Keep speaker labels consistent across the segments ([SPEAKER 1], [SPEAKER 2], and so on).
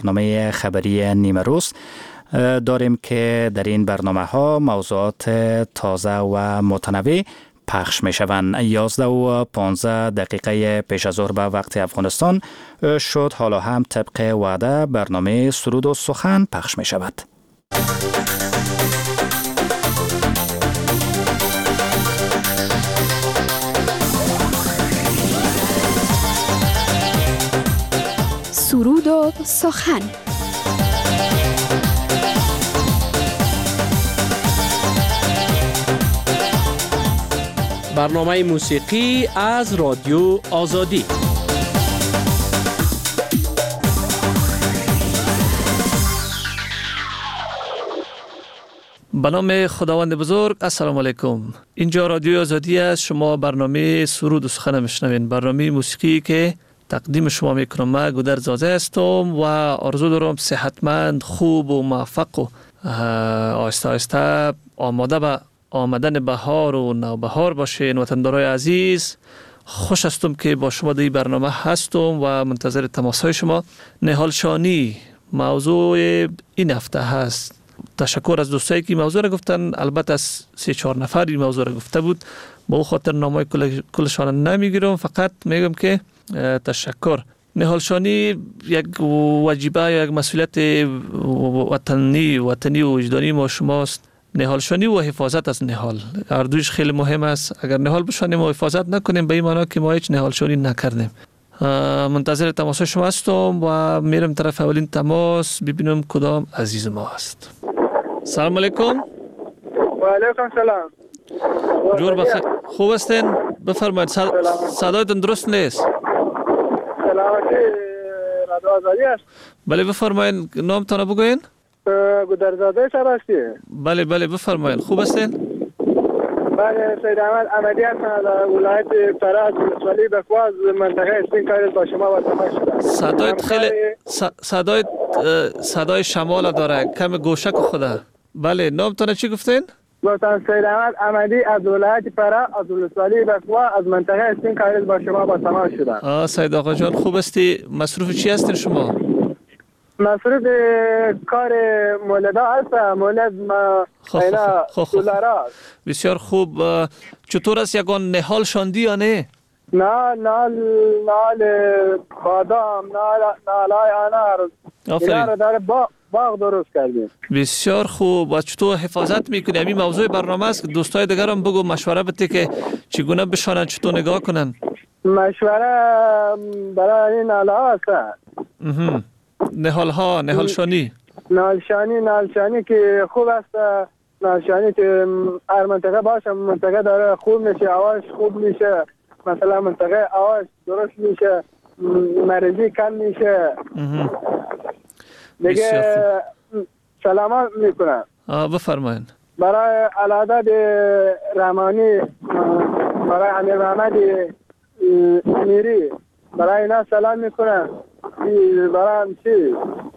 [SPEAKER 1] برنامه خبری نیمه روز داریم که در این برنامه ها موضوعات تازه و متنوع پخش می شوند. 11:15 پیش از ظهر به وقت افغانستان شد. حالا هم طبق وعده برنامه سرود و سخن پخش می شود.
[SPEAKER 2] سرود و سخن.
[SPEAKER 3] برنامه موسیقی از رادیو آزادی. به نام خداوند بزرگ. السلام علیکم. اینجا رادیو آزادی است. شما برنامه سرود و سخن میشنوین. برنامه موسیقی که تقدیم شما میکنم. من گودر زاده هستم و آرزو دارم صحتمند، خوب و موفق و آهسته آهسته آماده به آمدن بهار و نوبهار باشین. وطندارای عزیز، خوش هستم که با شما در این برنامه هستم و منتظر تماسهای شما. نهال شانی موضوع این هفته هست. تشکر از دوستایی که موضوع را گفتن. البته از 3-4 نفر این موضوع را گفته بود. با خاطر نامای کلشان نمیگیرم، فقط میگم که تشکر. نهال شانی یک واجبه یا یک مسئولیت وطنی و وجدانی ما شماست. نهال شانی و حفاظت از نهال هر دویش خیلی مهم است. اگر نهال بشانیم و حفاظت نکنیم به این معنی که ما هیچ نهال شانی نکردیم. منتظر تماس شما هستم و میرم طرف اولین تماس ببینم کدام عزیز ما است. سلام علیکم.
[SPEAKER 4] و علیکم سلام.
[SPEAKER 3] جور بخیر. خوب هستین؟ بفرمایید. صدایتون درست نیست.
[SPEAKER 4] سلامتی رادیو آزادی است.
[SPEAKER 3] بله بفرمایید. نامتان بگوین.
[SPEAKER 4] گودرزاده شب هستی؟
[SPEAKER 3] بله بفرمایید. خوب هستین؟
[SPEAKER 4] بله، سید احمد احمدی هستم از ولایت فرات ولسوالی بکواز منطقه استین کارت با شما با تماس شدم.
[SPEAKER 3] صدایت خیلی صدای شمال داره. کم گوشک خدا. بله، نامتان چی گفتین؟
[SPEAKER 4] گفتم سید احمد احمدی از ولایت فرات از ولسوالی بکواز از منطقه استین کارت با شما با تماس شدم.
[SPEAKER 3] سید آقا جان خوب هستی؟ مصروف چی هستین شما؟
[SPEAKER 4] مصروف کار مولدا هستم. مولد ما دلار.
[SPEAKER 3] بسیار خوب. چطور است یگان نهال شاندی یا نه؟
[SPEAKER 4] نال بادام، نالای انار. اینا رو داره باغ درست کردیم.
[SPEAKER 3] بسیار خوب. و چطور حفاظت میکنی؟ همین موضوع برنامه است که دوستای دیگر هم بگو مشوره بده که چگونه بشانن، چطور نگاه کنن.
[SPEAKER 4] مشوره برای این نالا هست.
[SPEAKER 3] نهال شانی که خوب است. نهال شانی که هر منطقه باشه، منطقه داره خوب میشه، آواش خوب میشه. مثلا منطقه آواش درست میشه، مریضی کم میشه. دیگه سلام میکنم. بفرمایید.
[SPEAKER 4] برای علادت رحمانی، برای امیر محمد میری، برای اینا سلام میکنم. برای چی؟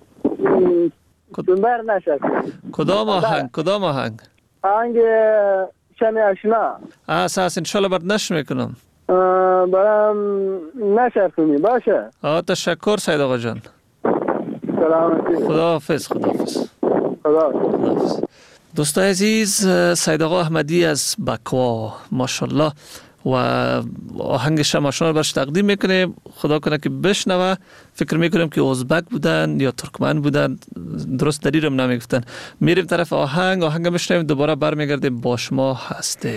[SPEAKER 4] دنبر نشد.
[SPEAKER 3] کدام آهنگ؟
[SPEAKER 4] آهنگ شمی اشنا.
[SPEAKER 3] اساس انشالله برد نشر میکنم.
[SPEAKER 4] برام نشر کنی باشه.
[SPEAKER 3] تشکر سید آقا جان.
[SPEAKER 4] سلامتی.
[SPEAKER 3] خداحافظ. دوستای عزیز، سید آقا احمدی از بکوا ماشاءالله و آهنگ شماشان رو برش تقدیم میکنه. خدا کنه که بشنوه. فکر میکنم که ازبک بودن یا ترکمن بودن، درست دلیرم نمیگفتن. میریم طرف آهنگ میشنویم، دوباره برمیگردیم با شما هسته.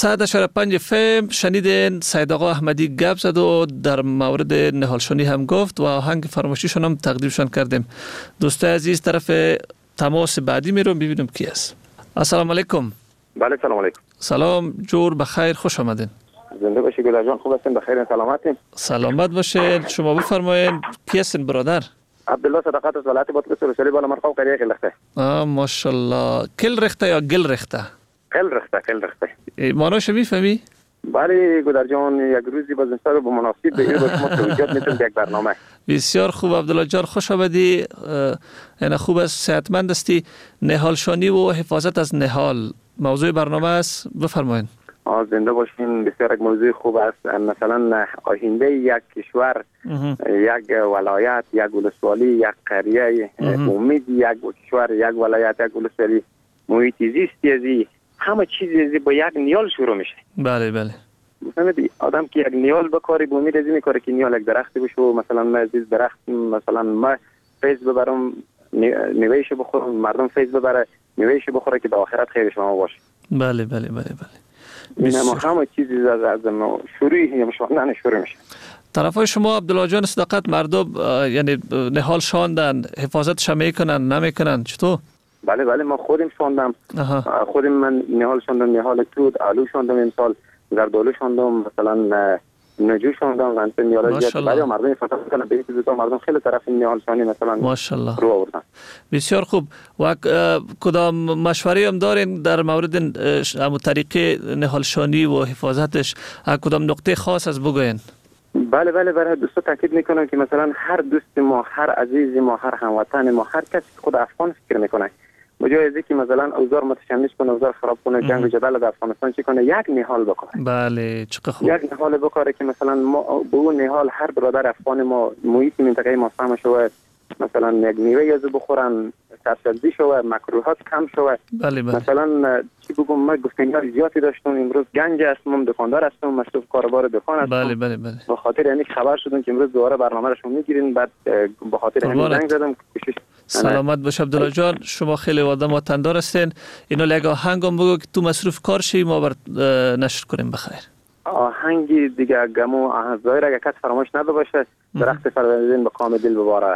[SPEAKER 3] 100.5 FM شنیدین سید آقا احمدی گپ زد و در مورد نهالشانی هم گفت و آهنگ فراموشیشون هم تقدیمشان کردیم. دوستای عزیز طرف تماس بعدی میرم ببینم کی است. السلام علیکم.
[SPEAKER 5] بله سلام علیکم.
[SPEAKER 3] سلام جور بخیر خوش آمدین.
[SPEAKER 5] زنده باشی گلر جان، خوب هستین؟ بخیر سلامتین؟
[SPEAKER 3] سلامت باشین. شما بفرمایید کی هستین برادر؟
[SPEAKER 5] عبدالله صدقات از ولایت بادغیس رسولی بالا مرقاو قریه قل رخته.
[SPEAKER 3] ماشاءالله. کل رخته یا گل رخته؟
[SPEAKER 5] قل رخته.
[SPEAKER 3] معناش میفهمی؟
[SPEAKER 5] بله گلر جان، یک روزی باز انشاءالله به مناسب به این با شما توجیهات میتونم یک برنامه.
[SPEAKER 3] بسیار خوب عبدالله جان، خوش آمدی. یعنی خوب است، صحتمند هستی. نهالشانی و حفاظت از نهال موضوع برنامه است، بفرمایید.
[SPEAKER 5] زنده باشین. بسیار یک موضوع خوب است. مثلا آینده یک کشور، یک ولایت، یک ولسوالی، یک قریه، امید یک کشور، یک ولایت، یک ولسوالی، محیط زیستی، همه چیزی با یک نیال شروع میشه.
[SPEAKER 3] بله بله.
[SPEAKER 5] مثلا آدم که یک نیال بکاری به امید از این میکاره که نیال یک درختی بشه، مثلا من از درخت مثلا ما فیض ببرم میوهش بخورم، مردم فیض ببره میوهش بخوره که به آخرت خیر شما باشه.
[SPEAKER 3] بله بله بله بله.
[SPEAKER 5] این همه چیزی از شروع میشه.
[SPEAKER 3] طرفای شما عبدالله جان صداقت مردم یعنی نهال شاندن، حفاظتش میکنن نمیکنن چطور؟
[SPEAKER 5] بله ما خودم شاندم. خودم من نهال شاندم، نهال تود آلو شاندم، امسال زردالو شاندم، مثلا نجو شاندم، غنچه نیال زیاد. برای مردم فتح کنن به این تا مردم خیلی طرف نهال شانی مثلا
[SPEAKER 3] ماشاءالله
[SPEAKER 5] رو آوردن.
[SPEAKER 3] بسیار خوب. و کدام مشوره هم دارین در مورد طریقه نهال شانی و حفاظتش؟ کدام نقطه خاص از بگوین؟
[SPEAKER 5] بله برای دوستا تاکید میکنم که مثلا هر دوست ما، هر عزیز ما، هر هموطن ما، هر کسی خود افغان فکر میکنه بجای از اینکه مثلا اوضاع متشنج کنه، اوضاع خراب کنه، جنگ و جدل در افغانستان چی کنه، یک نهال بکاره.
[SPEAKER 3] بله چقدر خوب.
[SPEAKER 5] یک نهال بکاره که مثلا ما به اون نهال هر برادر افغان ما محیط منطقه ما فهم شود، مثلا یک میوه یازو بخورن، سبزی شود، مکروهات کم شود.
[SPEAKER 3] بله.
[SPEAKER 5] مثلا چی بگم، ما گفتنیار زیادی داشتم، امروز گنج هستم، دکاندار هستم، مشغول کاربار دکان هستم.
[SPEAKER 3] بله.
[SPEAKER 5] به خاطر یعنی خبر شدم که امروز دوباره برنامه رو شما میگیرین، بعد به خاطر همین زنگ زدم.
[SPEAKER 3] سلامت باش عبدالله جان، شما خیلی آدم وطندار هستین. اینو لگا آهنگم بگو که تو مصروف کار شی، ما بر نشر کنیم بخیر.
[SPEAKER 5] آهنگی دیگه گمو ظاهر اگه کس فراموش نده باشه، درخت فروردین به کام دل بباره.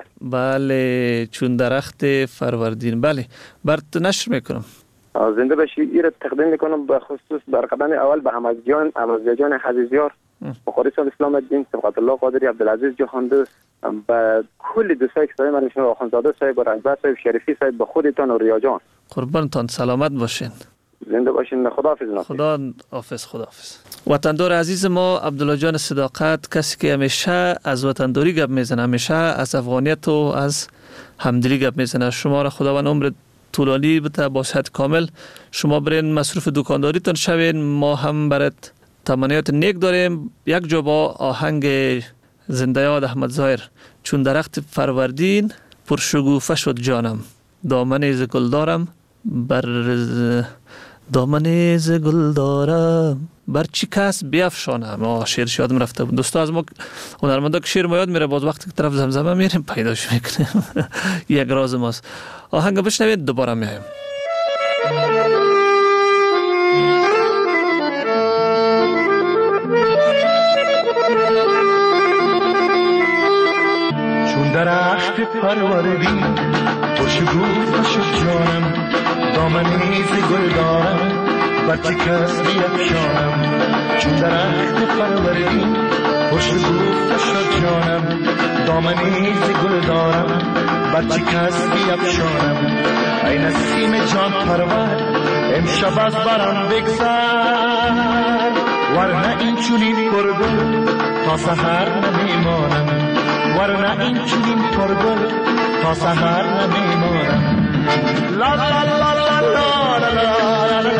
[SPEAKER 3] بله چون درخت فروردین. بله برات نشر میکنم.
[SPEAKER 5] زنده باشی. این تقدیم میکنم به خصوص در قدم اول به احمدزیان حزیزیار، بخاری صاحب اسلام الدین، صبغت الله قادری، عبدالعزیز جهاندوست، به کل دوستای که صاحب من میشنم، آخوندزاده صاحب، رنجبر صاحب، شریفی صاحب، به خودتان و ریا جان.
[SPEAKER 3] قربانتان، سلامت باشین.
[SPEAKER 5] زنده باشین. خداحافظ.
[SPEAKER 3] خدا حافظ. وطندار عزیز ما عبدالله جان صداقت، کسی که همیشه از وطنداری گپ میزنه، همیشه از افغانیت و از همدلی گپ میزنه. شما را خداوند عمر طولانی بده با صحت کامل. شما برین مصروف دکانداریتون شوین، ما هم برات تمنیات نیک داریم. یک جا با آهنگ زنده یاد احمد ظاهر، چون درخت فروردین پرشگوفه شد جانم، دامن ز گل دارم دامن ز گل دارم بر چی کس بیفشانم. شعرش یادم رفته بود. دوستا از ما هنرمندا که شعر ما یاد میره، باز وقتی که طرف زمزمه میریم پیداش میکنیم. یک راز ماست. آهنگ بشنوید دوباره میایم.
[SPEAKER 6] چون درخت پروردین پرشگوفه شد جانم، دامنی ز گل دارم بر چه کس بیفشانم. چون درخت فروردین پرشگوفه شد جانم، دامنی ز گل دارم بر چه کس بیفشانم. ای نسیم جان پرور امشب از برم بگذر، ورنه این چنین پرگل تا سحر نمیمانم، ورنه این چنین پرگل تا سحر نمیمانم. لا لا لا لا لا لا لا لا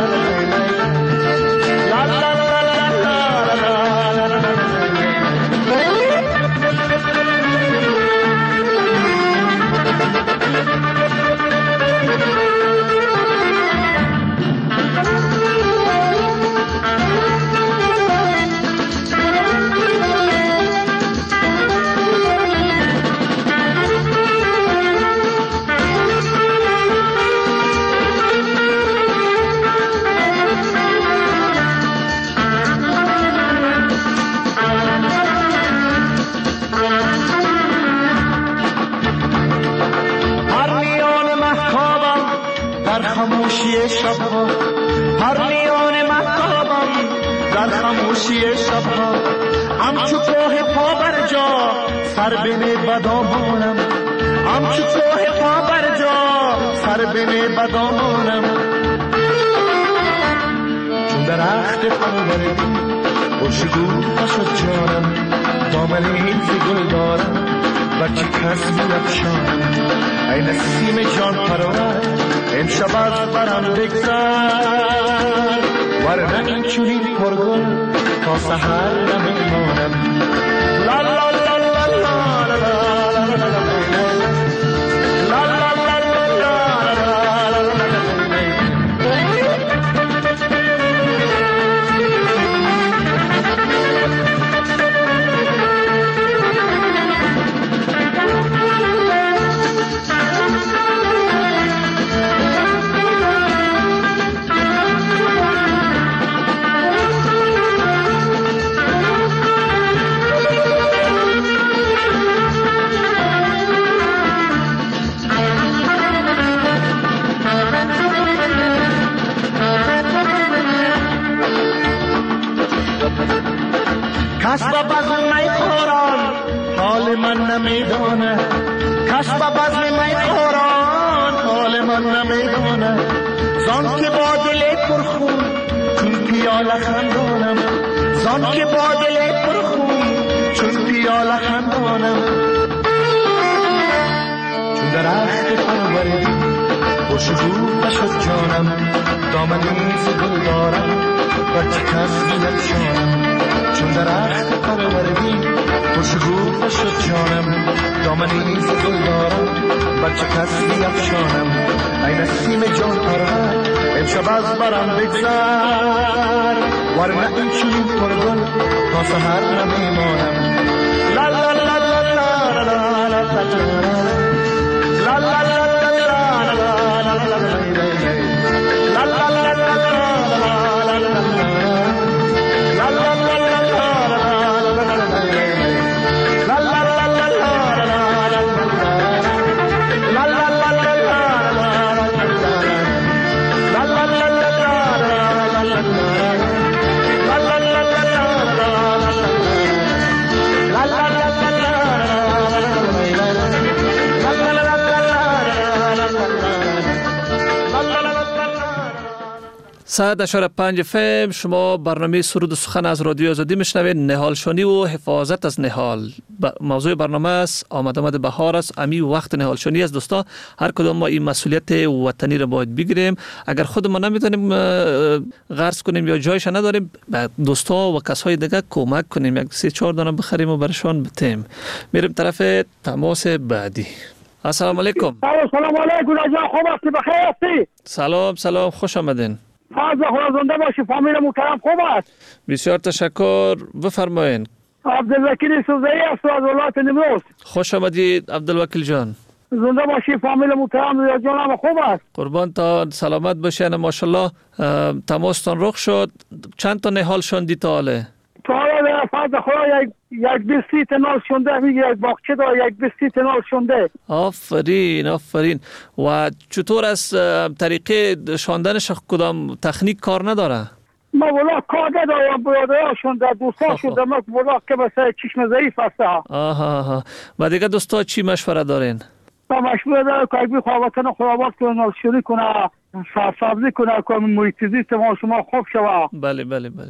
[SPEAKER 6] خاموشی شبها، پرنیان مهتابم در خاموشی شبها، همچو کوه پا بر جا سر بین بدامانم، همچو کوه پا بر جا سر بین بدامانم. چون درخت پروردی خوشگو نشد جانم، دامنی ز گل دارم و چه کس بیفشانم. ای نسیم جان پرور امشب از برم بگذر، ورنه این چنین پرگل تا سحر نمیمانم. لا لا لا لا لا لا لا لا کس با بزم می خوران حال من نمیدانه، کس با بزم می خوران حال من نمیدانه. زان که با دل پرخون چون پیاله خندانم، زان که با دل پرخون چون پیاله خندانم. چون درخت پروردی خوشبو نشد جانم، دامنی ز گل دارم و چه کس بیفشانم. چون درخت پروردی خوشبو نشد جانم، دامنی ز گل دارم و چه کس بیفشانم. ای نسیم جان پرور امشب از برم بگذر، ورنه این چنین پرگل تا سحر نمیمانم. لا لا لا لا لا لا لا لا لا لا
[SPEAKER 3] ساعت 5 فم. شما برنامه سرود و سخن از رادیو آزادی میشنوید. نهالشانی و حفاظت از نهال موضوع برنامه است. آمد بهار است، امی وقت نهالشانی است. دوستا هر کدام ما این مسئولیت وطنی را باید بگیریم. اگر خود ما نمیتونیم غرس کنیم یا جایش نداریم، دوستا و کسای دیگه کمک کنیم، یک 3-4 دانه بخریم و برشان بتیم. میریم طرف تماس بعدی. السلام علیکم.
[SPEAKER 4] سلام علیکم رجا، خوب هستی؟ بخیر هستی؟
[SPEAKER 3] سلام خوش آمدین.
[SPEAKER 4] فضل خدا زنده باشی. فامیل محترم خوب است؟
[SPEAKER 3] بسیار تشکر. بفرمایین.
[SPEAKER 4] عبدالوکیل سوزایی است از ولایت نیمروز.
[SPEAKER 3] خوش آمدید عبدالوکیل جان.
[SPEAKER 4] زنده باشی. فامیل محترم ریا جانم خوب است؟
[SPEAKER 3] قربان تا سلامت باشین. ماشاءالله تماستان رخ شد. چند تا نهال شوندی تا حاله؟
[SPEAKER 4] تا حاله فضل خدا یک 20 نال شونده، میگه یک باغچه داره، یک 20 نال شونده.
[SPEAKER 3] آفرین. و چطور از طریقه شاندنش کدام تکنیک کار نداره؟
[SPEAKER 4] ما ولا کار ندارم، برادرها شونده، دوستا شونده، ما ولا که بس چشم ضعیف هسته.
[SPEAKER 3] آها. و دیگه دوستا چی مشوره دارین؟
[SPEAKER 4] ما مشوره داره که اگه بخواه وطن خرابات کنه، نالشوری کنه، سبزی کنه، که محیط زیست ما شما خوب شوه.
[SPEAKER 3] بله.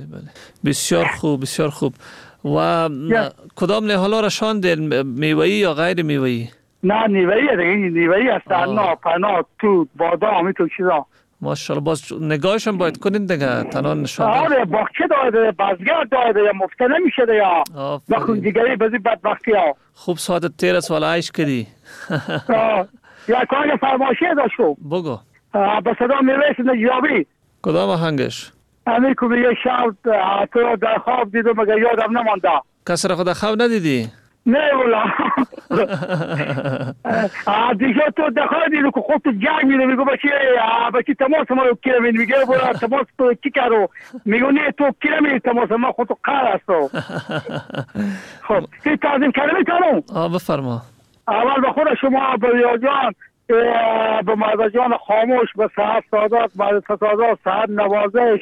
[SPEAKER 3] بسیار خوب. و کدام نهالا را شاندین؟ میوه‌ای یا غیر میوه‌ای؟
[SPEAKER 4] نه نیوه‌ای دیگه، نیوه‌ای است. انا، پناه، توت، بادام، این چیزا.
[SPEAKER 3] ماشاءالله. باز نگاهشون باید کنین دیگه. تنان نشان
[SPEAKER 4] آره باغچه داره، بازگرد داره، یا مفته نمیشه دیگه. بخون دیگری بزی بدبختی ها.
[SPEAKER 3] خوب ساعت 13 سال عیش کردی.
[SPEAKER 4] یا کار فرمایشی داشتو
[SPEAKER 3] بگو.
[SPEAKER 4] به صدا میرسه نجابی.
[SPEAKER 3] کدام آهنگش؟
[SPEAKER 4] همین که یه شب تو در خواب دیدم مگر یادم نمانده.
[SPEAKER 3] کسی را خود خواب ندیدی؟
[SPEAKER 4] نه والا. دیگه تو دخواه دیدو که خود تو جنگ میده، میگو بچی تماس ما رو کیره میده، میگه برا تماس تو کی کرو، میگو نه تو کیره میده تماس ما خود تو قهر هستو. خب این تعظیم کلمه کنم.
[SPEAKER 3] بفرما.
[SPEAKER 4] اول به خود شما بریا جان به مادرجان خاموش، به ساعت سادات، بعد سادات، ساعت نوازش،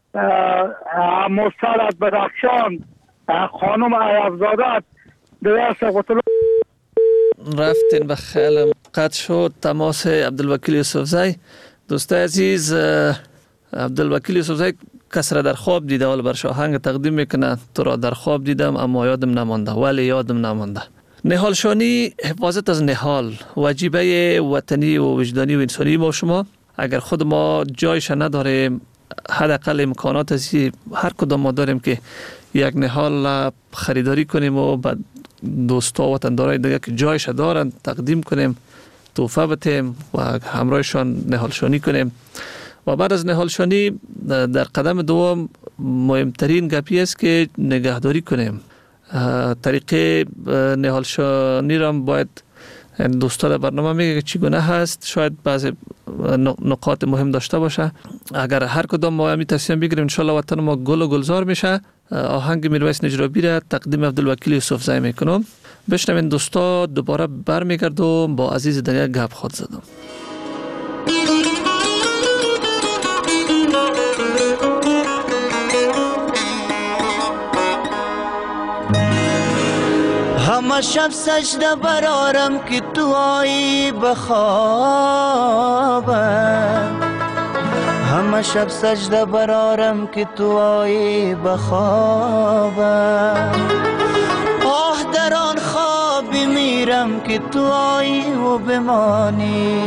[SPEAKER 4] مسترد بدخشان، خانم عیبزادت درست قطلو
[SPEAKER 3] رفتین به خیلی قطع شد تماس عبدالوکیل یوسفزی. دوستای عزیز، عبدالوکیل یوسفزی کس را در خواب دیده، ولی برش آهنگ تقدیم میکنه. تو را در خواب دیدم اما یادم نمانده، ولی یادم نمانده. نهال شانی، حفاظت از نهال واجبه وطنی و وجدانی و انسانی ما شما. اگر خود ما جایش نداریم، حداقل امکانات ازی هر کدام ما داریم که یک نهال خریداری کنیم و بعد دوستا و وطندارای دیگه که جایش دارن تقدیم کنیم، تحفه بتیم و همراهشان نهال شانی کنیم. و بعد از نهال شانی در قدم دوم مهمترین گپی است که نگهداری کنیم. طریقه نهال شانی را باید دوستا در برنامه میگه که چگونه هست، شاید بعضی نقاط مهم داشته باشه. اگر هر کدام ما همی تصمیم بگیریم انشالله وطن ما گل و گلزار میشه. آهنگ میرویس نجرابی را تقدیم عبدالوکیل یوسفزی میکنم. بشنوین دوستا، دوباره برمیگردم با عزیز دیگه گپ خود زدم.
[SPEAKER 7] همه شب سجده برارم که تو آیی بخوابم، همه شب سجده برارم که تو آیی بخوابم. آه در آن خوابی میرم که تو آیی و بمانی.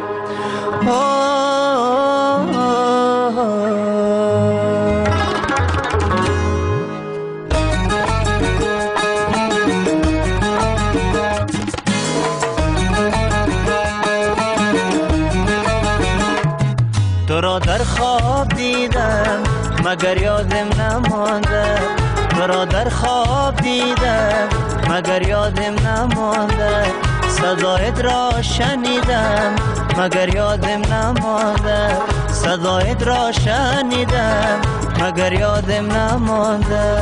[SPEAKER 7] تو را در خواب دیدم مگر یادم نمانده، تو را در خواب دیدم مگر یادم نمانده. صدایت را شنیدم مگر یادم نمانده، صدایت را شنیدم مگر یادم نمانده.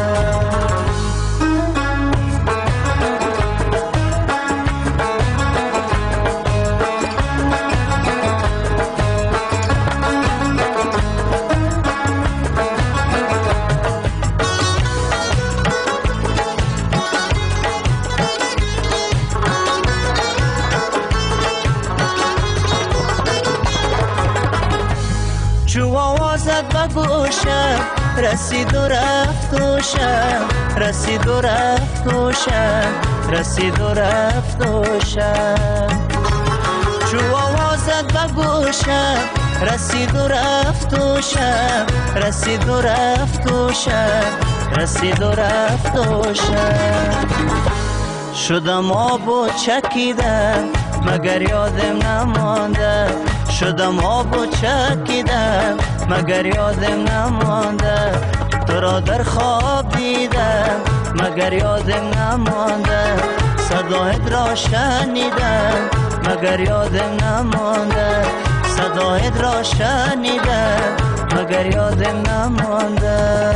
[SPEAKER 7] چو آوازت به گوشم رسید و رفت و شم، رسید و رفت و شم، رسید و رفت و شم. چو آوازت به گوشم رسید و رفت و شم، رسید و رفت و شم، رسید و رفت و شم. شدم آب و چکیدم مگر یادم نمانده، شدم آب و چکیدم مگر یادم نمانده. تو را در خواب دیدم مگر یادم نمانده، صدایت را شنیدم مگر یادم نمانده، صدایت را شنیدم مگر یادم نمانده.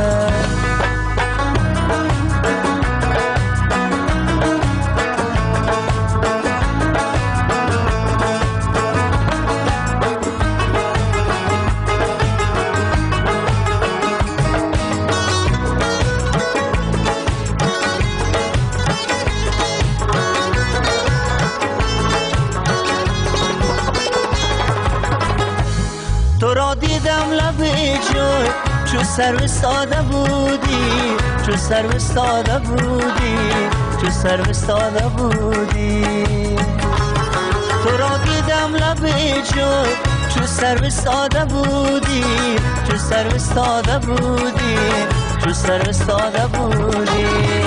[SPEAKER 7] تو را دیدم لب جوی چو سر ساده بودی، چو سر ساده بودی، چو سر ساده بودی. تو را دیدم لب جوی چو سر ساده بودی، چو سر ساده بودی، چو سر ساده بودی.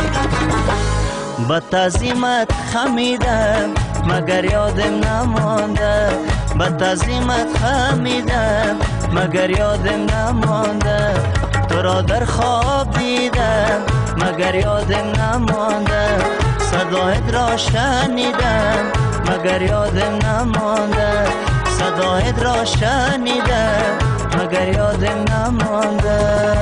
[SPEAKER 7] با تعظیمت خمیدم مگر یادم نمانده، با تعظیمت خمیدم مگر یادم نمانده. تو را در خواب دیدم مگر یادم نمانده، صدایت را شنیدم مگر یادم نمانده، صدایت را شنیدم مگر یادم نمانده.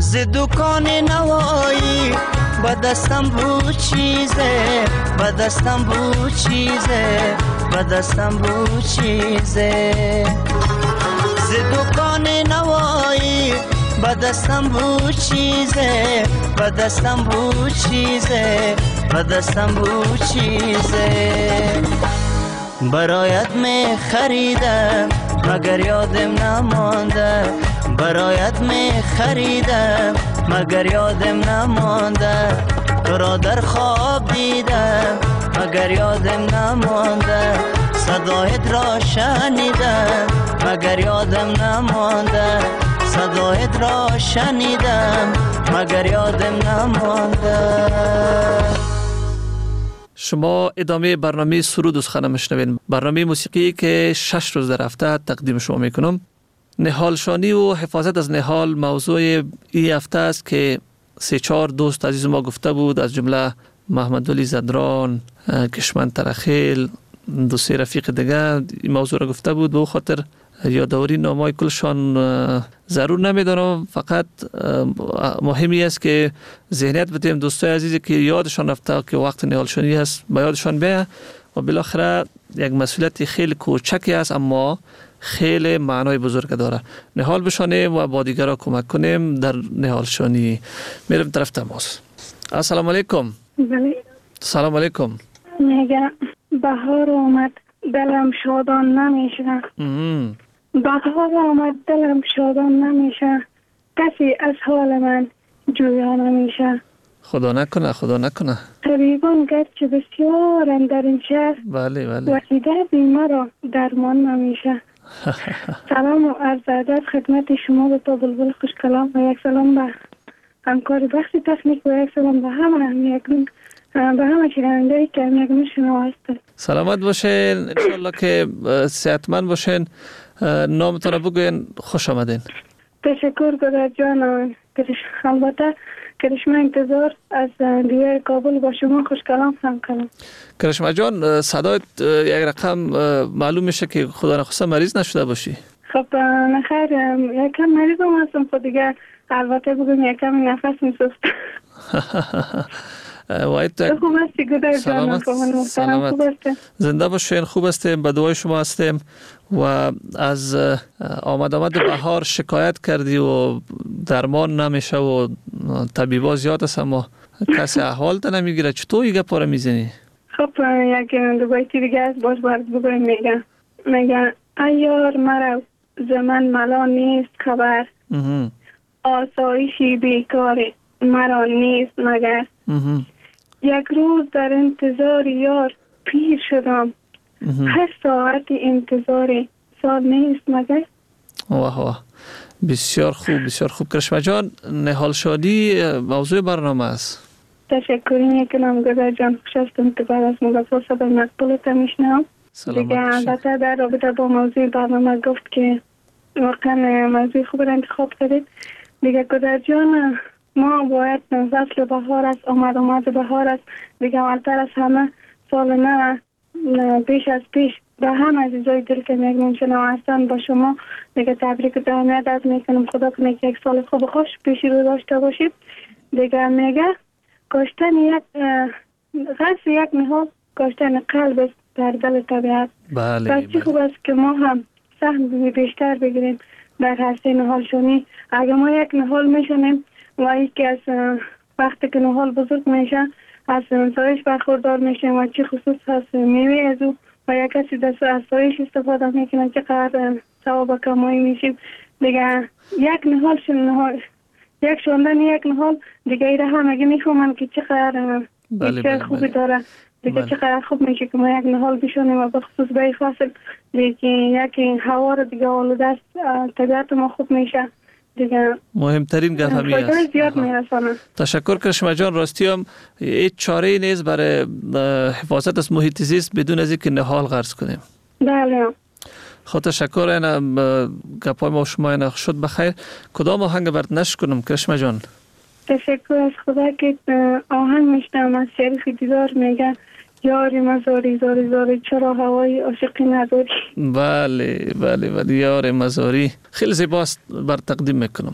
[SPEAKER 7] ز دکان نوایی با دستم بود چیزه با دستم بود چیزه با دستم بود چیزه ز دکان نوایی با دستم بود چیزه با دستم بود چیزه با دستم بود چیزه برایت می خریدم مگر یادم نمانده برایت می خریدم مگر یادم نمانده تو را در خواب دیدم مگر یادم نمانده صدایت را شنیدم مگر یادم نمانده صدایت را شنیدم مگر یادم نمانده.
[SPEAKER 3] شما ادامه برنامه سرود و سخن میشنوین، برنامه موسیقی که 6 روز در هفته تقدیم شما میکنم. نهالشانی و حفاظت از نهال موضوع این هفته است که 3-4 دوست عزیز ما گفته بود، از جمله محمد ولی زدران، کشمن ترخیل، 2-3 رفیق دیگه این موضوع را گفته بود. به خاطر یادآوری نامای کلشان ضرور نمیدارم، فقط مهمی است که ذهنیت بدیم دوستای عزیزی که یادشان رفته که وقت نهالشانی هست به یادشان بیه و بالاخره یک مسئولیت خیلی کوچکی است اما خیلی معنای بزرگ داره. نهال بشانیم و با دیگران کمک کنیم در نهالشانی. میرم طرف تماس. السلام علیکم.
[SPEAKER 8] بله.
[SPEAKER 3] سلام علیکم.
[SPEAKER 8] میگه بهار آمد دلم شادان نمیشه. بهار آمد دلم شادان نمیشه، کسی از حال من جویا نمیشه.
[SPEAKER 3] خدا نکنه خدا نکنه.
[SPEAKER 8] طبیبان گرچه بسیارن در این شهر،
[SPEAKER 3] بله بله،
[SPEAKER 8] وقتی درد مرا درمان نمیشه. سلام و عرض ادب خدمت شما به تو بلبل خوش کلام و یک سلام به همکار بخش تکنیک و یک سلام به همه شنونده‌ای که یک شما هستند.
[SPEAKER 3] سلامت باشین، انشالله که صحتمند باشین. نامتون رو بگوین. خوش آمدین.
[SPEAKER 8] تشکر گذار جان. البته کرشمه انتظار از دیوار کابل با شما خوش کلام هم کنم.
[SPEAKER 3] کرشمه جان صدایت یک رقم معلوم میشه که خدا نخواسته مریض نشده باشی.
[SPEAKER 8] خب نخیر، یکم مریض هم هستم. خود دیگه البته بگم یکم نفس میسوست. خوب هستی گذار جان؟
[SPEAKER 3] سلامت. زنده باشین، خوب هستیم، به دعای شما هستیم. و از آمد بهار شکایت کردی و درمان نمیشه و طبیبا زیاد است اما کسی احوالت نمیگیره، چطور این گپا رو میزنی؟
[SPEAKER 8] خب یک دو بیتی دیگه از باز باید بگویم. میگه ایار مرا زمن ملا نیست خبر، آسایشی بیکاری مرا نیست مگر. یک روز در انتظار یار پیر شدم، هر ساعت انتظار سال نیست مگر.
[SPEAKER 3] واه واه، بسیار خوب بسیار خوب. کرشمه جان نهال شادی موضوع برنامه است.
[SPEAKER 8] تشکر میکنم گذار جان، خوش هستم که بعد از مدت صدای مقبولت میشنم. دیگه البته در رابطه با موضوع برنامه گفت که واقعا موضوع خوب را انتخاب کردید. دیگه گذار جان ما باید فصل بهار است، آمد بهار است دیگه. اولتر از همه سال نه بیش از پیش به همه عزیزای دل که میشنم هستن با شما دیگه تبریک و تهنیت عرض میکنم. خدا کنه که یک سال خوب خوش پیشی رو داشته باشید. دیگه میگه کاشتن یک نهال کاشتن قلب است در دل طبیعت.
[SPEAKER 3] بله
[SPEAKER 8] چی خوب است که ما هم سهم بیشتر بگیریم در حرصه نهالشانی. اگه ما یک نهال میشنیم و یکی از وقتی که نهال بزرگ میشه از سایش برخوردار میشیم و چی خصوص هست میوه از او و یک کسی دست از سایش استفاده میکنه چقدر ثواب کمایی میشیم. دیگه یک نهال یک شوندن یک نهال دیگه ایره همگی میفهمن که چقدر خوبی داره. دیگه چقدر خوب میشه که ما یک نهال بشونیم و به خصوص به این فصل دیگه یک هوا رو دیگه آلوده است، طبیعت ما خوب میشه. دیگه
[SPEAKER 3] مهمترین گپ همین است. تشکر کرشمه جان. راستی هم هیچ چاره‌ای نیست برای حفاظت از محیط زیست بدون از اینکه نهال غرس کنیم.
[SPEAKER 8] بله.
[SPEAKER 3] خب تشکر. این گپای ما شما این شد بخیر. کدام آهنگ برات نشر کنم کرشمه جان؟
[SPEAKER 8] تشکر از خدا که آهنگ میشنم از شریف دیدار. میگه یاری مزاری زاری زاری چرا هوای عاشقی نداری.
[SPEAKER 3] بله بله بله، یار مزاری خیلی زیباست، بر تقدیم میکنم.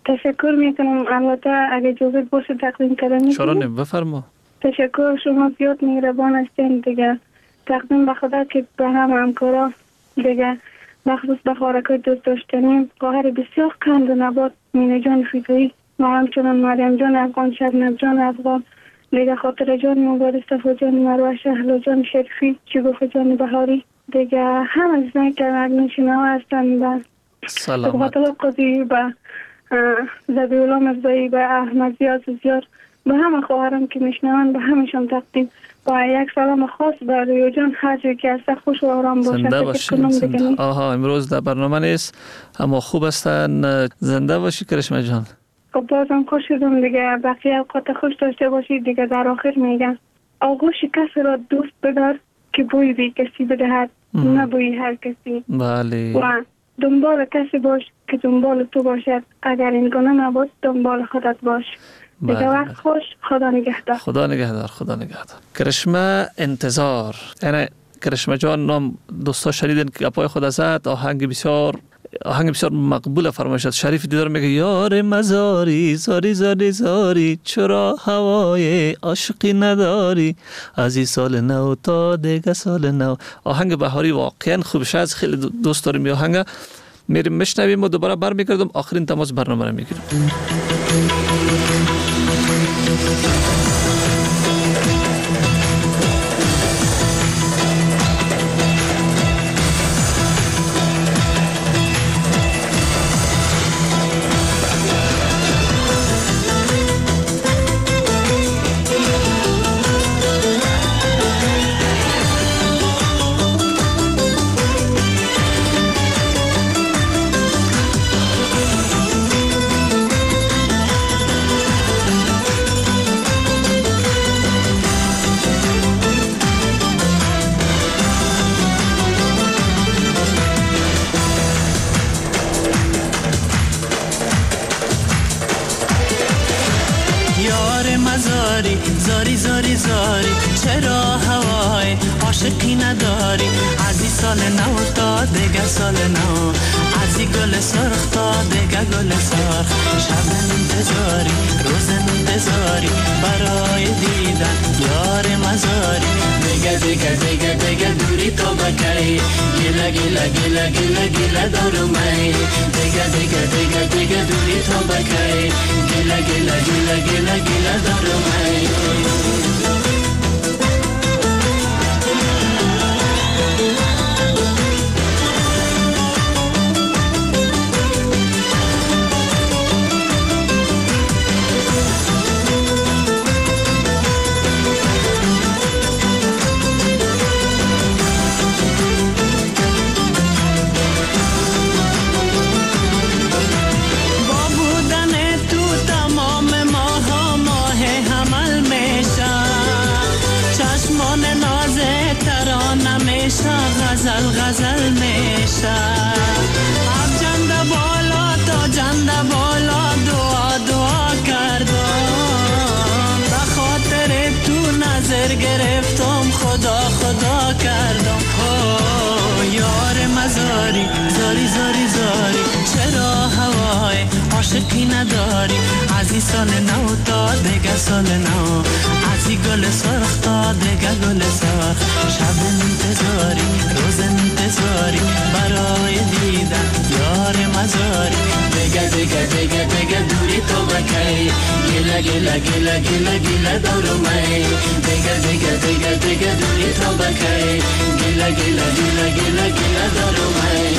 [SPEAKER 8] تشکر میکنم. البته اگه اجازه باشه تقدیم کردن
[SPEAKER 3] چرا نه؟ بفرما.
[SPEAKER 8] تشکر، شما زیاد مهربان هستین دیگه. تقدیم به خدا که به همکارا دیگه بخصوص به خارکای دوست داشتنیم قاهر بسیار کند و نبات مینه جان فیضایی و همچنان مریم جان افغان، شبنم جان افغان، دیگه خاطر جان مبارک، صفا جان مروه، شهلا جان شریفی، شگوفه جان بهاری، دیگه همه زنی که نشینه ها هستن و
[SPEAKER 3] سلامت
[SPEAKER 8] قضی به زبی الله مرزایی، به احمد زیار، به همه خواهرم که میشنون به همشون تقدیم و یک سلام خاص به رویا جان، هر جایی که هست خوش و آرام باشه.
[SPEAKER 3] زنده باشین. آها امروز در برنامه نیست اما خوب هستن. زنده باشی کرشمه جان.
[SPEAKER 8] خب بازم خوش شدم دیگه. بقیه اوقات خوش داشته باشید دیگه. در آخر میگم آغوش کسی را دوست بدار که بوی بی کسی بدهد، نه بوی هر کسی.
[SPEAKER 3] بله.
[SPEAKER 8] و دنبال کسی باش که دنبال تو باشد، اگر این گونه نبود دنبال خودت باش. دیگه وقت خوش. خدا نگهدار.
[SPEAKER 3] خدا نگهدار. خدا نگهدار. کرشمه انتظار، یعنی کرشمه جان نام دوستا شنیدن که گپای خود زد. آهنگ بسیار مقبول فرمایشات. شریف دیدار میگه یار مزاری زاری زاری زاری، چرا هوای عاشقی نداری، از این سال نو تا دیگه سال نو. آهنگ بهاری واقعا خوبش از خیلی دوست داریم. آهنگ میریم میشنویم و دوباره برمیگردم آخرین تماس برنامه رو میگیرم.
[SPEAKER 7] زاری زاری زاری، چرا هوای عاشقی نداری، از این سال نو تا دیگه سال نو، از این گل سرخ تا دیگه گل سرخ، شب انتظاری روز انتظاری برای دیدن یار مزاری، دیگه دیگه دیگه دیگه دوری تو بکی، گله گله گله گله گله دارو می، دیگه دیگه دیگه دیگه دوری تو بکی، گله گله گله گله گله دارو می. غزل غزل میشه اب جنده بالا تا جنده بالا دعا دعا کردم، به خاطر تو نظر گرفتم خدا خدا کردم. یار مزاری زاری زاری زاری، چرا هوای عاشقی نداری، از این سال نو تا دیگه سال نو، از این گل سرخ تا دیگه گل سرخ، شب انتظاری روز انتظاری برای دیدن یار مزاری، دیگه دیگه دیگه دیگه دوری تو بکی، گله گله گله گله گله دارو می، دیگه دیگه دیگه دیگه دوری تو بکی، گله گله گله گله گله دارو می.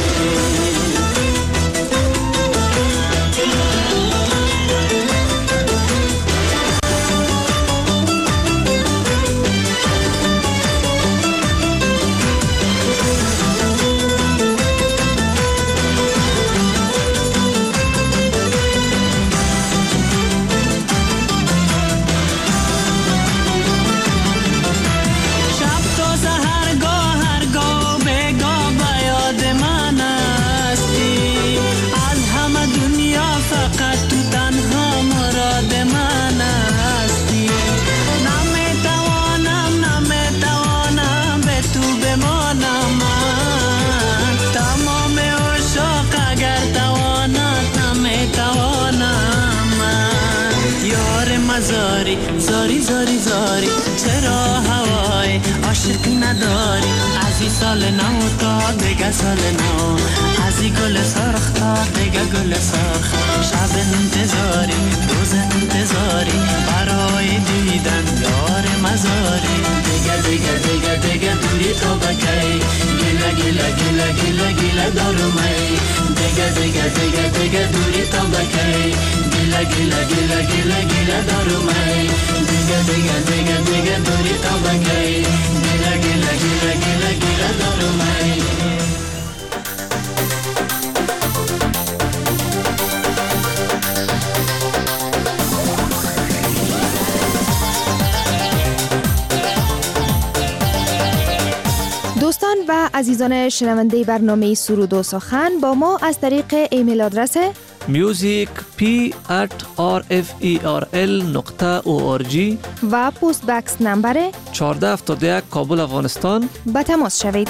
[SPEAKER 7] مزاری زاری زاری زاری چرا هوای عاشق نداری از این سال نو تا دیگه سال نو از این گل سرخ تا دیگه گل سرخ شب انتظاری روز انتظاری برای دیدن یار مزاری دیگه دیگه دیگه دیگه دوری تو بکی گله گله گله گله گله دارومی دیگه دیگه دیگه دیگه دوری تو بکی گله گله گله گله گله دارومی دیگه دیگه دیگه دیگه دوری تو بکی گله گله گله گله گله دارومی
[SPEAKER 9] دوستان و عزیزان شنونده برنامه سرود و سخن با ما از طریق ایمیل آدرس
[SPEAKER 3] music@rferl.org
[SPEAKER 9] و پست بکس نمبر
[SPEAKER 3] 1471 کابل افغانستان
[SPEAKER 9] به تماس شوید.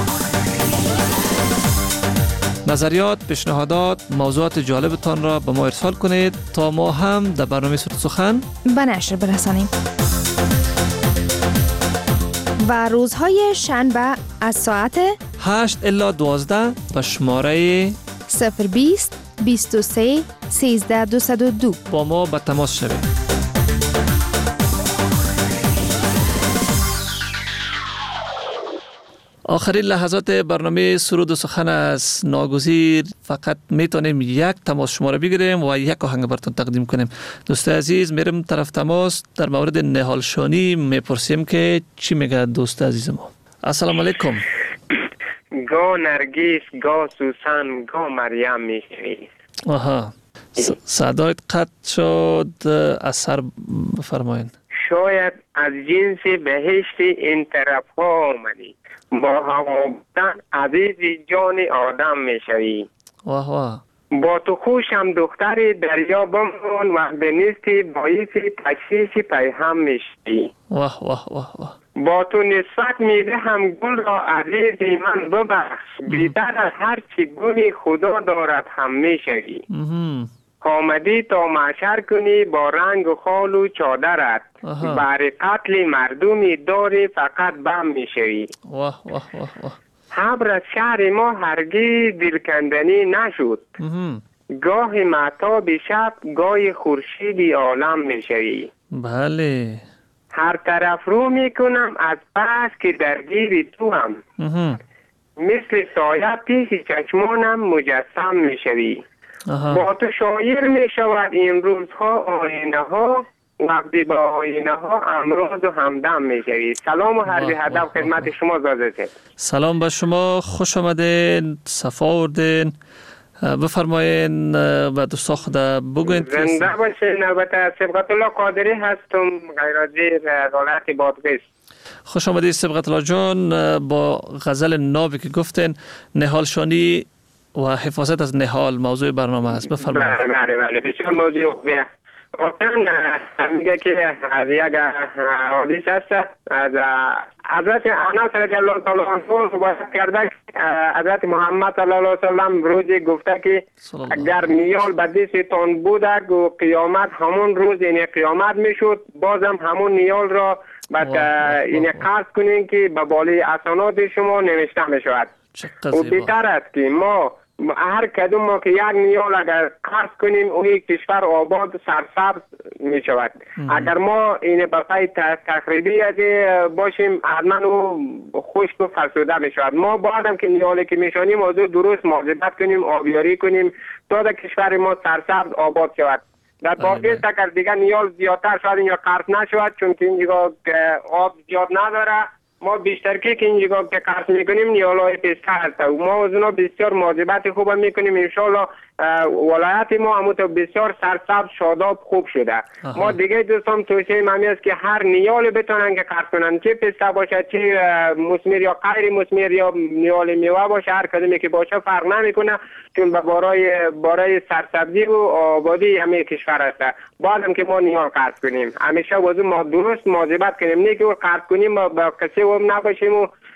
[SPEAKER 3] نظریات، پیشنهادات، موضوعات جالبتان را به ما ارسال کنید تا ما هم در برنامه سرود سخن
[SPEAKER 9] به نشر برسانیم. و روزهای شنبه از ساعت
[SPEAKER 3] 8 الی 12 به شماره
[SPEAKER 9] 020 23 13 202
[SPEAKER 3] با ما به تماس شوید. آخرین لحظات برنامه سرود و سخن است. ناگزیر فقط میتونیم یک تماس شماره بگیریم و یک آهنگ براتون تقدیم کنیم. دوست عزیز میرم طرف تماس. در مورد نهال شانی میپرسیم که چی میگه دوست عزیز ما. السلام علیکم.
[SPEAKER 10] گاه نرگس، گاه سوسن، گاه مریم میشوی.
[SPEAKER 3] آها، صدایت قطع شد. اثر بفرمایین.
[SPEAKER 10] شاید از جنس بهشت این طرف ها آمدی، با هوا بودن عزیز جان آدم میشوی.
[SPEAKER 3] واه واه.
[SPEAKER 10] با تو خوشم دختر دریا بمون وقت نیستی باعث تشویش پیهم میشوی.
[SPEAKER 3] واه واه واه واه.
[SPEAKER 10] با تو نسبت میده هم گل را عزیز من ببخش، بیتر از هر چی گلی خدا دارد هم میشوی. آمدی تا معشر کنی با رنگ و خال و چادرت، بر قتل مردمی داری فقط بم میشوی.
[SPEAKER 3] واه واه واه واه.
[SPEAKER 10] حبر از شهر ما هرگز دلکندنی نشد، گاه مهتاب شب گاه خورشیدی عالم میشوی.
[SPEAKER 3] بله.
[SPEAKER 10] هر طرف رو میکنم از بس که درگیر تو هم، مثل سایه پیش چشمانم مجسم میشوی. با تو شاعر میشود این روزها آینه ها، وقتی با آینه ها امراض و همدم میشوی. سلام و هر به هدف خدمت شما زاده.
[SPEAKER 3] سلام به شما، خوش آمدین، صفا آوردین. بفرمایین و دوستا خدا بگوین.
[SPEAKER 10] زنده باشین. البته سبقت الله قادری هستم، غیرازی ولایت بادغیس.
[SPEAKER 3] خوش آمدید سبقت الله جان. با غزل نابی که گفتین نهال شانی و حفاظت از نهال موضوع برنامه است. بفرمایید.
[SPEAKER 10] بله بسیار موضوع خوبه. واقعا میگه که از یک حدیث هست از حضرت انس رضی الله تعالی عنه روایت کرده، حضرت محمد صلی الله علیه و سلم روزی گفته که اگر نیال به دستتان بوده و قیامت همون روز این قیامت میشد، بازم همون نیال را بعد این قصد کنین که به بالای اسناد شما نوشته میشود. و بهتر است که ما هر کدوم ما که یک نیال اگر قصد کنیم اوی کشور آباد سرسبز می شود. اگر ما این بقای تخریبی باشیم حتما او خشک و فرسوده می شود. ما بعدم که نیالی که می شانیم موضوع درست مواظبت کنیم، آبیاری کنیم تا در کشور ما سرسبز آباد شود. در باقی است اگر دیگر نیال زیادتر شود یا قرض نشود، چون که اینجا آب زیاد نداره، ما بیشتر که اینجا که قصد میکنیم نیالای پیسته هست و ما از اونا بسیار مواظبت خوب میکنیم. انشالله ولایت ما همونطور بسیار سرسبز شاداب خوب شده. ما دیگه دوستان توصیه من است که هر نیال بتونن که قصد کنن، چه پیسته باشه چه مثمر یا غیر مثمر یا نیال میوه باشه، هر کدومی که باشه فرق نمیکنه، چون به برای سرسبزی و آبادی همه کشور است. بعدم که ما نیال قصد کنیم همیشه واسه ما درست مواظبت کنیم، نه که قصد کنیم با کسی هم نباشیم و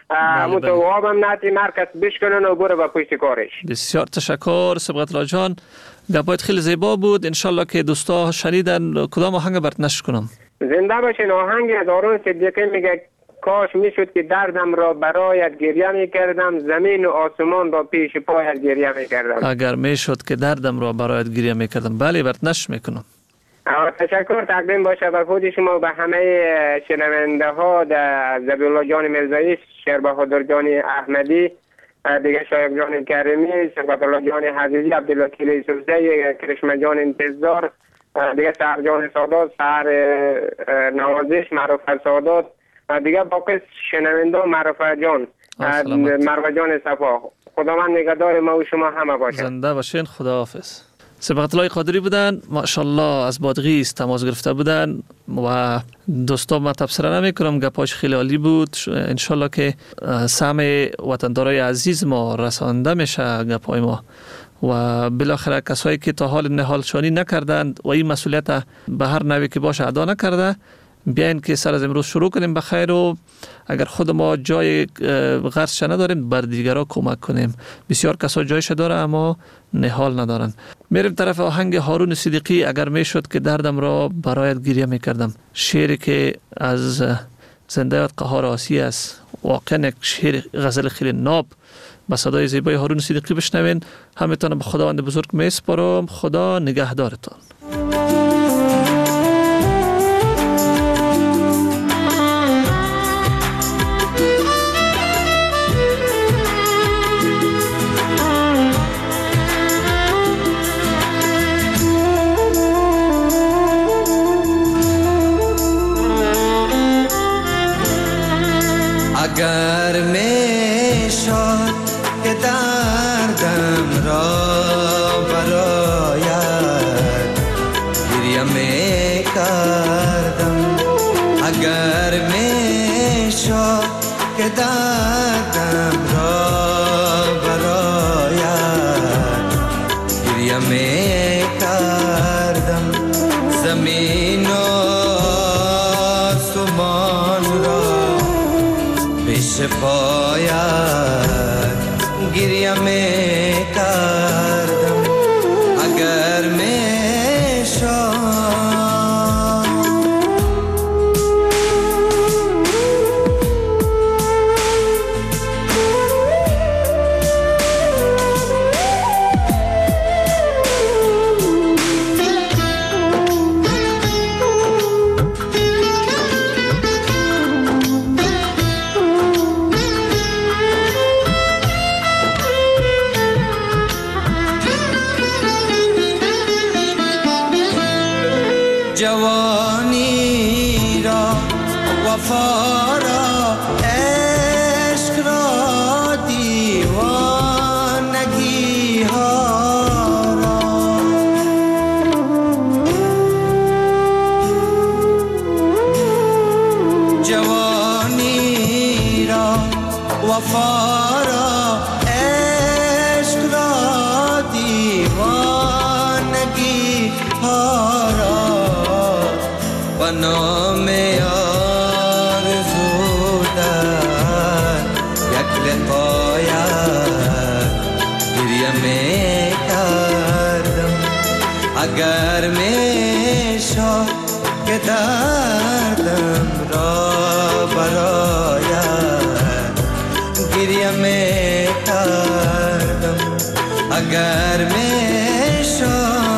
[SPEAKER 10] متوابم نتی مرکز بشکنن و بره با پشت کارش.
[SPEAKER 3] بسیار تشکر سبقت الله جان، گپایت خیلی زیبا بود. انشالله که دوستا شنیدن. کدام آهنگ برات نشر کنم؟
[SPEAKER 10] زنده باشین. آهنگ از هارون صدیقی میگه کاش میشد که دردم را برایت گریه میکردم، زمین و آسمان را پیش پایت گریه میکردم.
[SPEAKER 3] اگر میشد که دردم را برایت گریه میکردم. بله برات نشر میکنم.
[SPEAKER 10] تشکر تقدیم باشه به خود شما و به همه شنونده ها، ذبیح الله جان مرزایی، شیر بهادر جان احمدی، دیگه شایق جان کریمی، سبقت الله جان حزیزی، عبدالوکیل یوسفزی، کرشمه جان انتظار، دیگه سهر جان سادات، سهر نوازش، معروف سادات، دیگه باقی شنونده معروف جان، مروه جان صفا. خداوند نگهدار ما و شما همه باشه.
[SPEAKER 3] زنده باشین. خداحافظ. سبقت الله قادری بودن، ماشاءالله از بادغیس تماس گرفته بودن و دوستا ما تبصره نمی کنم، گپاش خیلی عالی بود. انشالله که سهم وطندارای عزیز ما رسانده میشه گپای ما و بالاخره کسایی که تا حال نهالشانی نکردند و این مسئولیت به هر نوعی که باشه ادا نکرده، بیاین که سر از امروز شروع کنیم بخیر و اگر خود ما جای غرسش نداریم بر دیگرها کمک کنیم. بسیار کسا جایش داره اما نهال ندارن. میریم طرف آهنگ هارون صدیقی، اگر میشد که دردم را برایت گریه میکردم. شعری که از زنده قهار آسی است، واقعا یک شعر غزل خیلی ناب با صدای زیبای هارون صدیقی بشنوین. همتون به خداوند بزرگ میسپارم. خدا نگهدارتان.
[SPEAKER 11] اگر میشد که دردم را برایت گریه میکردم، اگر میشد که دردم را برایت گریه میکردم، زمین و آسمان را پیش پایت گریه میکردم، اگر میشد جوانی را وفا را عشق را دیوانگی ها را، جوانی را وفا را عشق را دیوانگی ها را و نام آرزو در یک لقایت گریه میکردم، اگر میشد که دردم را برایت گریه میکردم، اگر میشد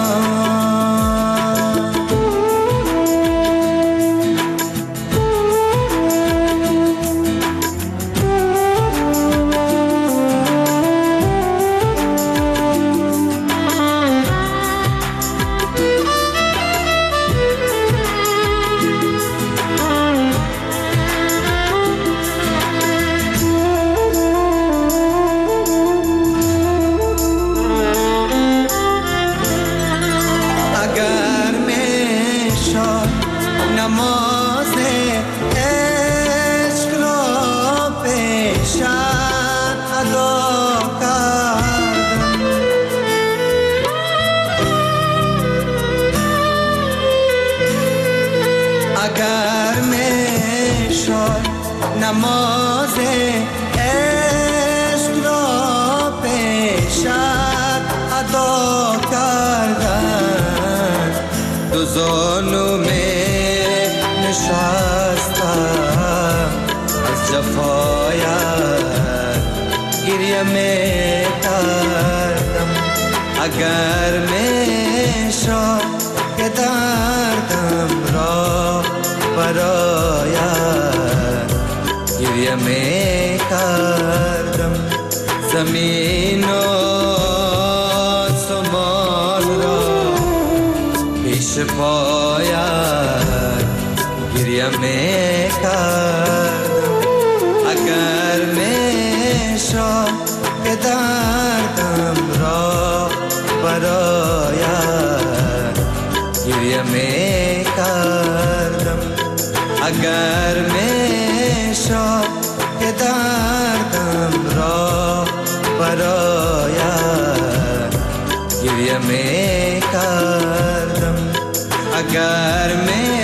[SPEAKER 11] نماز عشق را پیشت ادا کردم، اگر میشد نماز عشق را پیشت ادا کردن دو زانو می نشستم از جفایت گریه می کردم اگر می شد که دردم را برایت گریه می کردم زمین و سمان را پیش پایت گریه می کردم اگر می شد که دردم را برایت گریه می کردم اگر می شد که دردم را برایت گریه می کردم اگر می